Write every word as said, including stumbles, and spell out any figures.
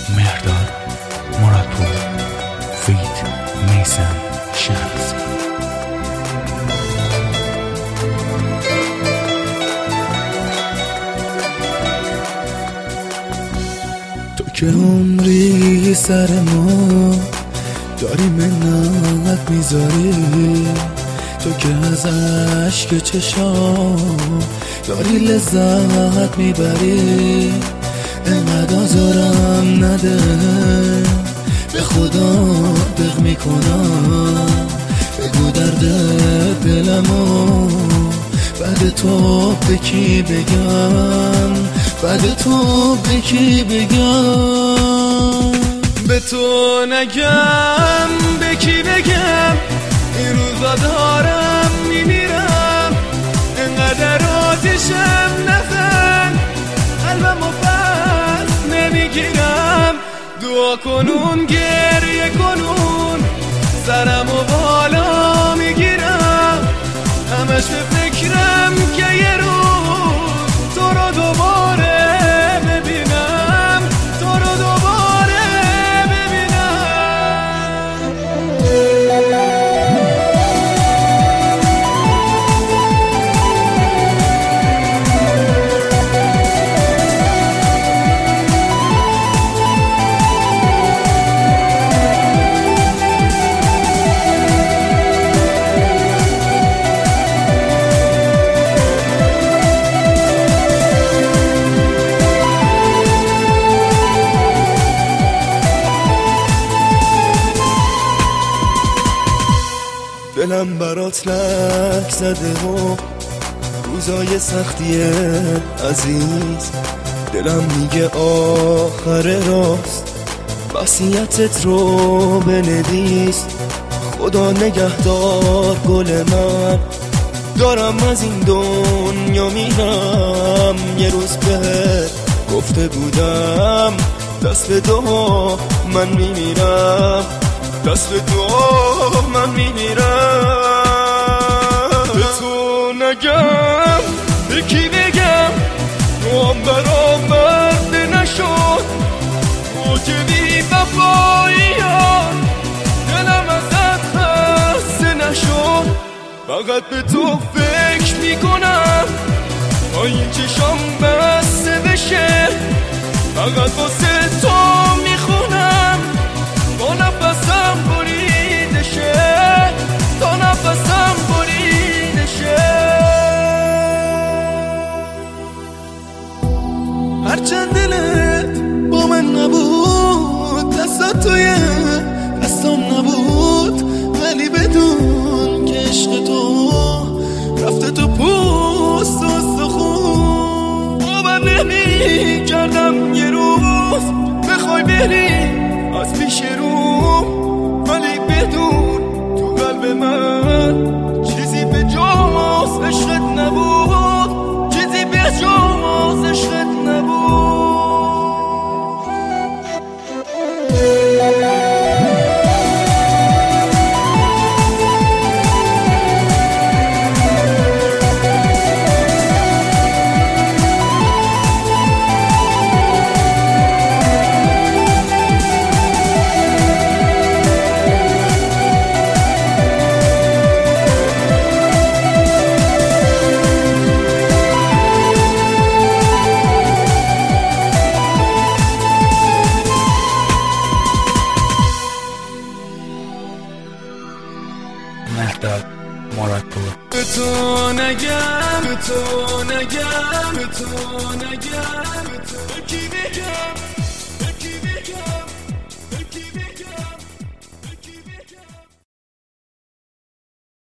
مهرداد مرادپور فیت میثم شمس. تو که عمری سر ما داری منت میذاری، تو که از عشق چشام داری لذت میبری، انقدر آزارم نده به خدا دق میکنم، بگو درد دلمو بعد تو به کی بگم، بعد تو به کی بگم، به تو نگم به کی بگم، این روزا دارم میمیرم، انقدر آتیشم نزن قلبمو بس نمیگیرم، دعا کنون گریه کنون سرمو بالا میگیرم، همش به فکرم که یه روز تو رو دوباره ببینم، تو رو دوباره دلم برات لک زده و روزای سختیه عزیز، دلم میگه آخر راست وصیتت رو بنویس، خدا نگهدار گل من، دارم از این دنیا میرم، یه روز بهت گفته بودم دست به دعا من میمیرم، دست به دعا من میمیرم، به تو نگم به کی بگم، تو هم برآورده نشد، تو که بی وفاییان دلم ازت خسته نشد، فقط به تو فکر میکنم تا این چشام بسته بشه، فقط واسه تو میخونم تا نفسم بریده شه، تا نفسم بریده شه، هرچند دلت با من نبود، دستات توی دستام نبود، ولی بدون که عشق تو رفته تو پوست و استخون، باور نمی کردم یه روز بخوای بری از پیش رو، ولی بدون تو قلب من چیزی به جز عشقت نبود، چیزی به جز عشقت نبود. مهرداد مرادپور. به تو نگم به تو نگم به تو نگم به تو کی بگم